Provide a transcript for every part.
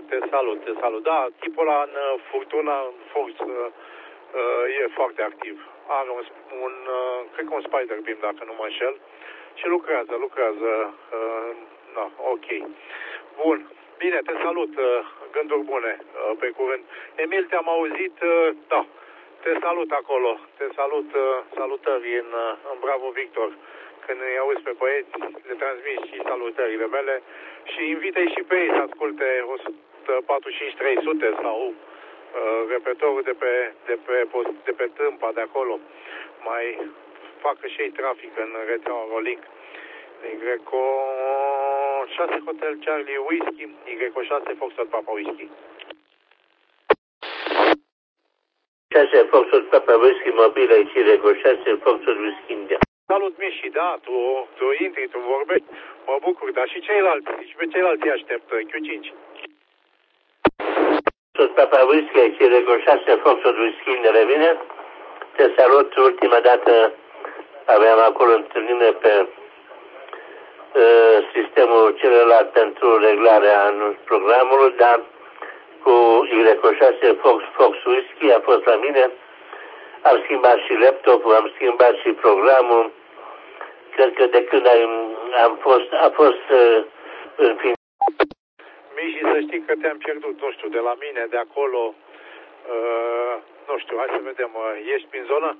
Te salut. Da, tipul ăla în furtuna, în forță, e foarte activ. Are cred că un spider beam, dacă nu mă înșel. Și lucrează. Da, ok. Bun. Bine, te salut. Gânduri bune. Pe curând. Emil, te-am auzit. Da. Te salut acolo. Te salut. Salutări în Bravo Victor. Când îi auzi pe băieți, le transmis și salutările mele și invită-i și pe ei să asculte 145-300 sau repetorul de pe tâmpa de acolo. Mai facă și ei trafic în rețeaua Rolling. Y6 Hotel Charlie Whiskey, Y6 Foxtrot Papa Whiskey. 6 Foxtrot Papa Whiskey mobil aici, Y6 Foxtrot Whiskey India. Salut, Miși, da, tu intri, tu vorbești, mă bucur, dar și ceilalți, și pe ceilalți aștept, Q5. Papa Whisky, aici Y6 Foxtrot Whiskey India, revine. Te salut, ultima dată aveam acolo întâlnire pe sistemul celălalt pentru reglarea programului, dar cu Y6 Fox Whisky a fost la mine. Am schimbat și laptopul, am schimbat și programul. Cred că de când a fost în fin. Miși, să știi că te-am pierdut, nu știu, de la mine, de acolo, nu știu, hai să vedem, ești prin zonă?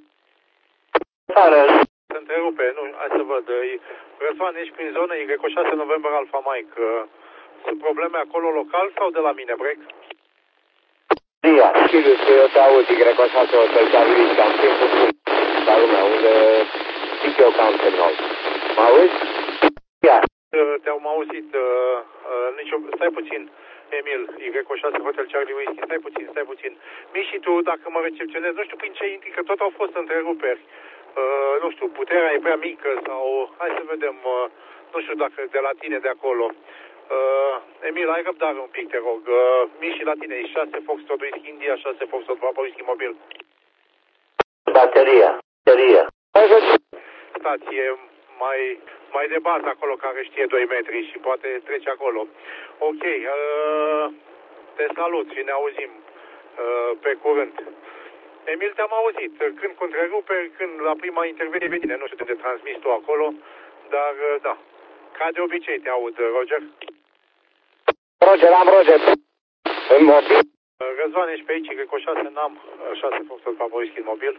Se întrerupe, nu, hai să văd. Răzvan, ești prin zonă, Y6 November Alpha Mike. Sunt probleme acolo local sau de la mine, break? Ia, Sirius, eu te aud, Y6 Hotel Charlie, am timpul la lumea, unde zic eu că am semnal. Mă auzi? Ia. Te-am auzit, stai puțin, Emil, Y6 Hotel Charlie Whiskey, stai puțin. Miși, tu, dacă mă recepționezi, nu știu prin ce intri, că tot au fost întreruperi. Nu știu, puterea e prea mică sau, hai să vedem, nu știu dacă de la tine de acolo. Emil, ai răbdare un pic, te rog. Miși, la tine, e 6 Foxtrot Whisky India, 6 Foxtrot Papa Whisky Mobil. Bateria. Stație mai de bază acolo, care știe 2 metri și poate trece acolo. Ok, te salut și ne auzim pe curând. Emil, te-am auzit. Când cu întreruperi, când la prima intervenție pe tine, nu știu de transmis tu acolo, dar da. Ca de obicei te aud, Roger. Roger. În mobil. Răzvan, ești pe aici, Y6 NAM, 6 Foxtrot Papa Whisky mobil.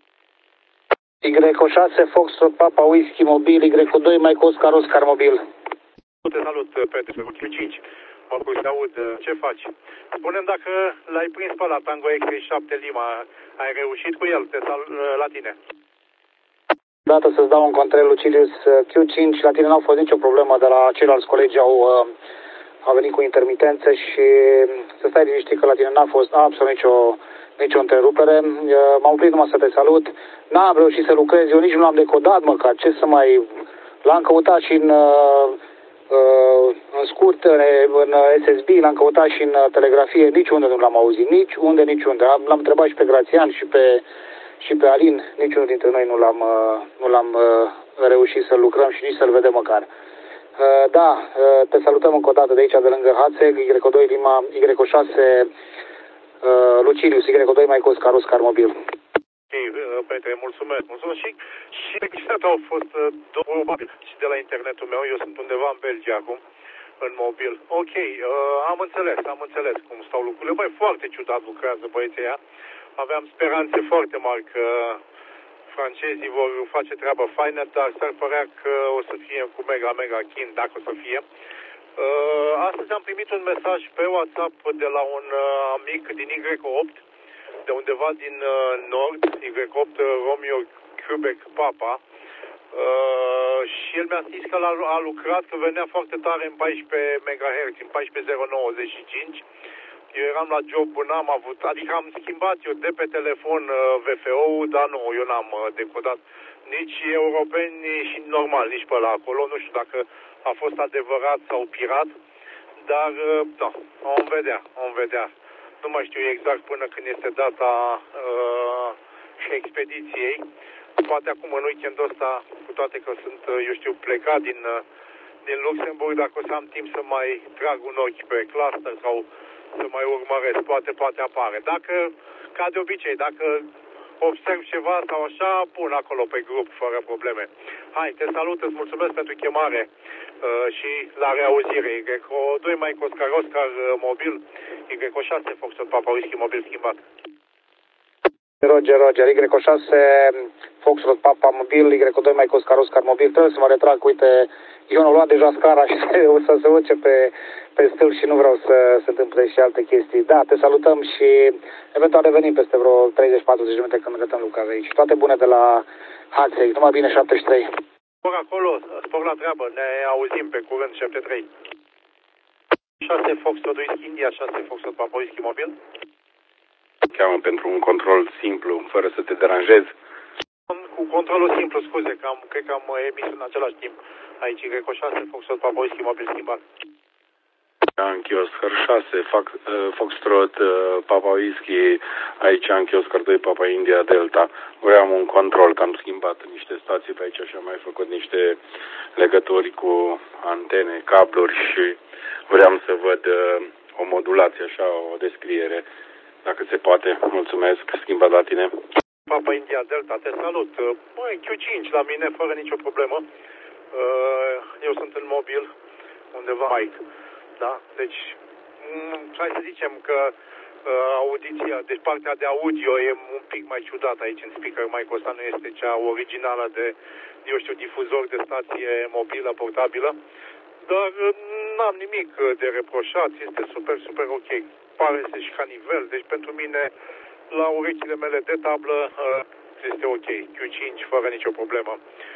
Y6 Foxtrot Papa Whisky mobil, Y2 Mike Oscar mobil. Te salut, Petre, cu Q5. Mă bucur să aud. Ce faci? Spune-mi dacă l-ai prins pe la Tango X37 Lima. Ai reușit cu el? La tine. Dată să-ți dau un control, Lucilius Q5. La tine n-a fost nicio problemă, de la ceilalți colegi au venit cu intermitențe și să stai liniștit că la tine n-a fost absolut nicio întrerupere. M-am oprit numai să te salut. N-am reușit să lucrez, eu nici nu l-am decodat măcar. Ce să mai... L-am căutat și în scurt, în SSB, l-am căutat și în telegrafie, niciunde nu l-am auzit, niciunde. L-am întrebat și pe Grațian și pe Alin, niciunul dintre noi nu l-am reușit să lucrăm și nici să-l vedem măcar. Da, te salutăm încă o dată de aici, de lângă Hațeg, Y2 Lima, Y6 Lucilius, Y2 Mike Oscar mobil. Petre, mulțumesc. Și exact au fost probabil și de la internetul meu. Eu sunt undeva în Belgia acum, în mobil. Ok, am înțeles cum stau lucrurile. Băi, foarte ciudat lucrează băieții ăia. Aveam speranțe foarte mari că francezii vor face treabă faină, dar s-ar părea că o să fie cu mega chin, dacă o să fie. Astăzi am primit un mesaj pe WhatsApp de la un amic din Y8, de undeva din nord, Y8 Romeo Quebec Papa, și el mi-a zis că a lucrat, că venea foarte tare în 14 MHz, în 14095. Eu eram la job, n-am avut, adică am schimbat eu de pe telefon VFO-ul, dar nu, eu n-am decodat nici europeni și normal, nici pe la acolo. Nu știu dacă a fost adevărat sau pirat, dar da, vom vedea. Nu mai știu exact până când este data expediției. Poate acum în weekendul ăsta, cu toate că sunt, eu știu, plecat din Luxemburg, dacă o să am timp să mai trag un ochi pe cluster sau să mai urmăresc, poate apare. Dacă, ca de obicei, dacă observ ceva sau așa, pun acolo pe grup, fără probleme. Hai, te salut, îți mulțumesc pentru chemare și la reauzire. Y2 Mike Oscar Oscar mobil, Y6 Foxtrot Papa Whisky mobil schimbat. Roger, Y6 Foxtrot Papa mobil, Y2 Mike Oscar Oscar mobil. Trebuie să mă retrag, uite, eu am luat deja scara și o să se urce pe stâlp și nu vreau să se întâmple și alte chestii. Da, te salutăm și eventual revenim peste vreo 30-40 minute când gătăm lucrarea aici. Toate bune de la Haței, numai bine 73. Spor acolo, spor la treabă, ne auzim pe curând 73. 6 Foxtrot Whisky India, 6 Foxtrot Papa Whisky mobil. Cheamă pentru un control simplu, fără să te deranjezi. Cu controlul simplu, scuze, cred că am emis în același timp. Aici Y6 Foxtrot Papa Whisky mobil schimbat. Yankee Oscar 6, Foxtrot Papa Whisky, aici Yankee Oscar 2 Papa India Delta. Vreau un control, că am schimbat niște stații pe aici și am mai făcut niște legături cu antene, cabluri și vreau să văd o modulație, așa, o descriere, dacă se poate. Mulțumesc, schimbat la tine. Papa India Delta, te salut. Băi, Q5 la mine, fără nicio problemă. Eu sunt în mobil, undeva aici. Da? Deci, hai să zicem că audiția, deci partea de audio e un pic mai ciudată aici în speaker. Mic-ul ăsta nu este cea originală de, eu știu, difuzor de stație mobilă, portabilă. Dar n-am nimic de reproșat, este super ok. Pare să și ca nivel, deci pentru mine, la urechile mele de tablă, este ok. Q5, fără nicio problemă.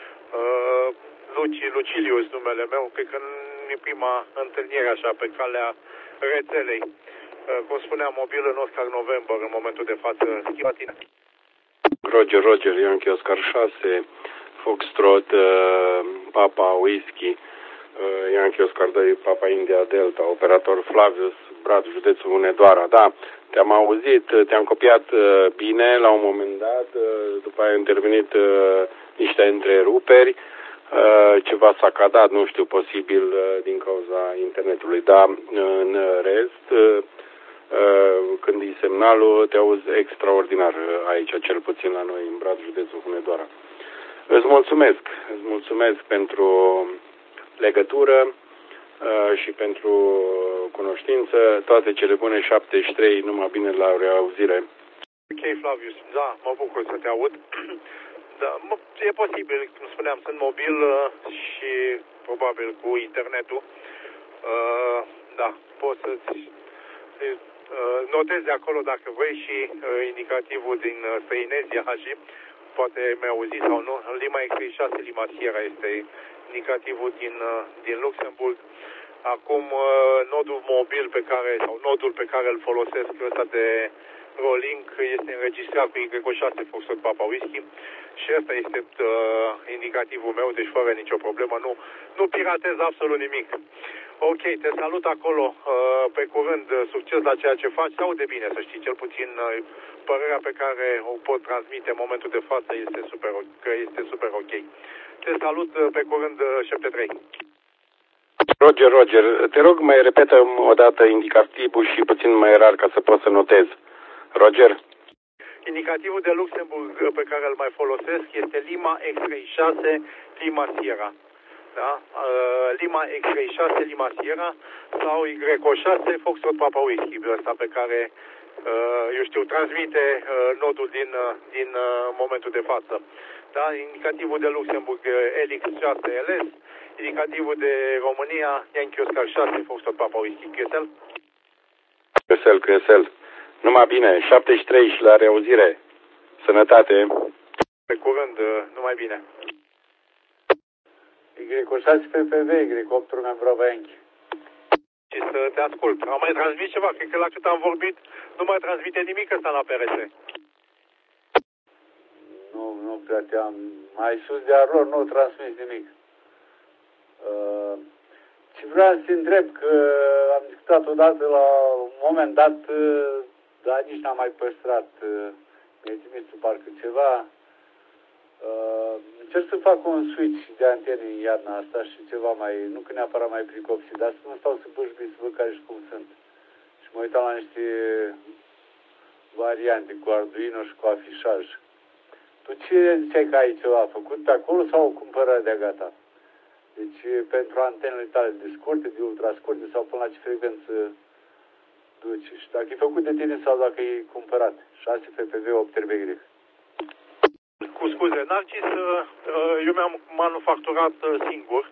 Lucilius numele meu, cred că e prima întâlnire așa pe calea rețelei. Cum spuneam, mobil în Oscar November în momentul de față. Schivatine. Roger, Yankee Oscar 6, Foxtrot Papa Whisky, Yankee Oscar 2 Papa India Delta, operator Flavius, Brad, județul Hunedoara. Da, te-am auzit, te-am copiat bine la un moment dat, după aia au intervenit niște întreruperi. Ceva s-a cadat, nu știu, posibil din cauza internetului, dar în rest, când e semnalul, te auzi extraordinar aici, cel puțin la noi, în Brad, județul Hunedoara. Îți mulțumesc pentru legătură și pentru cunoștință, toate cele bune, 73, numai bine la reauzire. Ok, Flavius, da, mă bucur să te aud. Da, e posibil, cum spuneam, sunt mobil și probabil cu internetul. Da, poți să-ți notezi acolo dacă vrei și indicativul din Străinezia și poate mi-ai auzit sau nu. Lima X6, Lima Sierra este indicativul din Luxemburg. Acum nodul mobil sau nodul pe care îl folosesc, ăsta de Rolink, este înregistrat cu Y6 Foxtrot Papa Whisky și ăsta este indicativul meu, deci fără nicio problemă, nu piratez absolut nimic. Ok, te salut acolo, pe curând, succes la ceea ce faci, se aude bine, să știi, cel puțin părerea pe care o pot transmite în momentul de față este super ok. Te salut pe curând, 73. Roger, te rog, mai repetă o dată indicativul și puțin mai rar ca să pot să notez. Roger? Indicativul de Luxemburg pe care îl mai folosesc este Lima X6 Lima Sierra. Da? Lima X6 Lima Sierra sau Y6 Foxtrot Papa Whisky, ăsta pe care, eu știu, transmite nodul din momentul de față. Da? Indicativul de Luxemburg LX6LS, indicativul de România Yankee Oscar 6 Foxtrot Papa Whisky. QSL. Numai bine, 73 și la reauzire. Sănătate. Pe curând, numai bine. Y6 PPV, Y8 Membrova Yankee. Și să te ascult. Am mai transmis ceva, cred că la cât am vorbit nu mai transmite nimic ăsta la PRS. Nu prea te-am... Mai sus de Arlor nu transmis nimic. Și vreau să te întreb că am discutat odată la un moment dat, dar nici n-am mai păstrat. Mi-ai trimis tu parcă ceva. Încerc să fac un switch de antene în iarna asta și ceva mai, nu că neapărat mai pricopsit, dar să nu stau să bâșbui să văd care și cum sunt. Și mă uitam la niște variante cu Arduino și cu afișaj. Tu ce ziceai că ai ceva făcut pe acolo sau o cumpărare de gata? Deci pentru antenele tale de scurte, de ultrascurte sau până la ce frecvență duci? Și dacă e făcut de tine sau dacă e cumpărat? 6 FPV 8 RBY. Cu scuze, Narcis, eu mi-am manufacturat singur.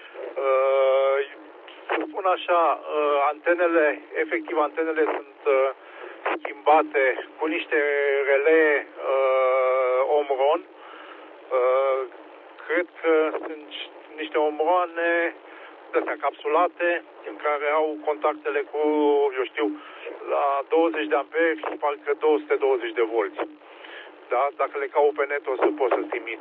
Să spun așa, antenele sunt schimbate cu niște relee Omron. Cred că sunt niște omroane de-astea capsulate în care au contactele cu, eu știu, la 20 de amperi și parcă 220 de volți. Da? Dacă le caut pe net o să pot să-ți trimit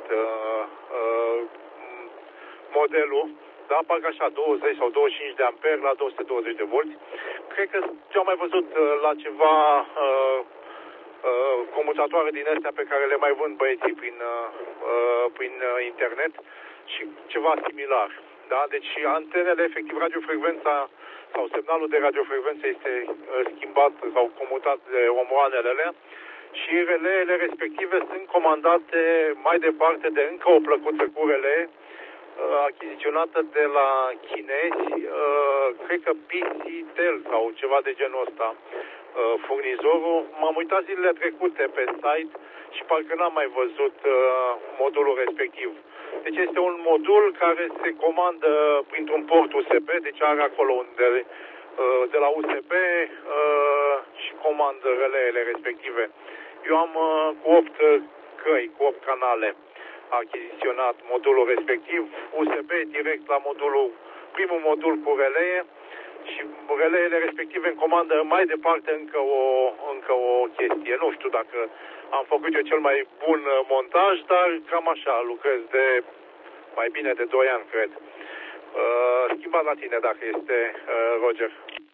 modelul, da? Parcă așa 20 sau 25 de amperi la 220 de volți. Cred că ce am mai văzut la ceva comutatoare din astea pe care le mai vând băieții prin internet și ceva similar. Da? Deci antenele, efectiv, radiofrecvența sau semnalul de radiofrecvență este schimbat sau comutat de omroanele alea și releele respective sunt comandate mai departe de încă o plăcuță cu relee achiziționată de la chinezi, cred că PC-Tel sau ceva de genul ăsta, furnizorul. M-am uitat zilele trecute pe site și parcă n-am mai văzut modulul respectiv. Deci este un modul care se comandă printr-un port USB, deci are acolo unde de la USB și comandă releele respective. Eu am cu 8 căi, cu 8 canale achiziționat modulul respectiv, USB direct la primul modul cu relee și releele respective în comandă mai departe încă o chestie. Nu știu dacă am făcut eu cel mai bun montaj, dar cam așa lucrez de mai bine de 2 ani, cred. Schimbat la tine dacă este, Roger.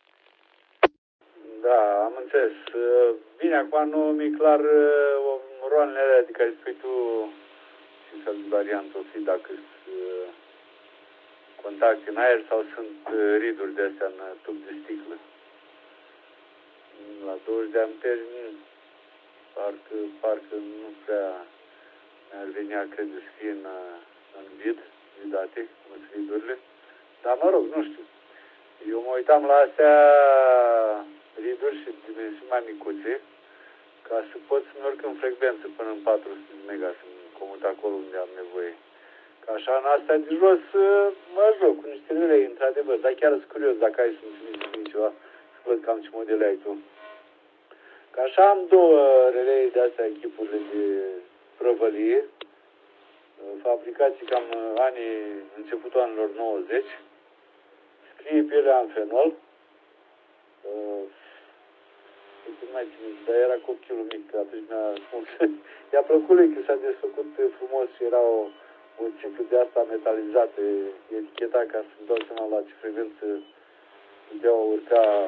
Da, am înțeles. Bine, acum nu mi-e clar roanele alea de care spui tu și fel de variantă o fi, dacă sunt contact în aer sau sunt riduri de astea în tub de sticlă. La 20 de amperi parcă nu prea mi-ar venea, cred, să fie în vidate, cum sunt ridurile. Dar mă rog, nu știu. Eu mă uitam la astea riduri și dimensiuni mai micuțe, ca să pot să-mi urc în frecvență până în 400 de mega, să-mi comut acolo unde am nevoie. Ca așa în astea de jos mă joc cu niște relei, într-adevăr, dar chiar sunt curios dacă ai să-mi trimiți ceva, să văd cam ce modele ai tu. Ca așa am 2 relei de astea, echipurile de prăvălie, fabricații cam începutul anilor 90, scrie pe ele Amphenol, nu mai țin, dar era copilul mic, atunci i-a plăcut lui că s-a desfăcut frumos și era o ciclu de asta metalizată, eticheta, ca să-mi dau seama la ce frecvență puteau urca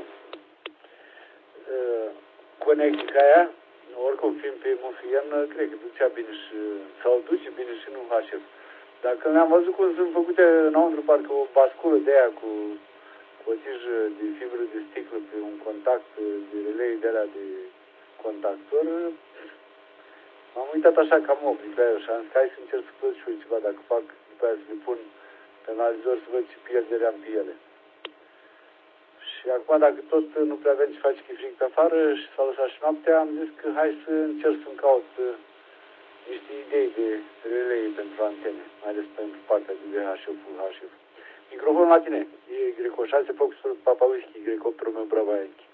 conectica aia. Oricum, fiind pe MFM, cred că ducea bine sau duce bine și nu HF. Dar când am văzut cum sunt făcute înăuntru, parcă o basculă de aia cu o tijă de fibră de sticlă pe un contact de relei de alea de contactor, m-am uitat așa cam oblic la el și am zis că hai să încerc să văd și eu ceva, dacă fac după aia să le pun pe analizor să văd ce pierdere am pe ele. Și acum, dacă tot nu prea avem ce face că e frig pe afară și s-a lăsat și noaptea, am zis că hai să încerc să-mi caut niște idei de relei pentru antene, mai ales pentru partea de VHF. Microfonul la tine, e Greco 6, Fox Papa Whisky, Greco Romeo Bravo Yankee.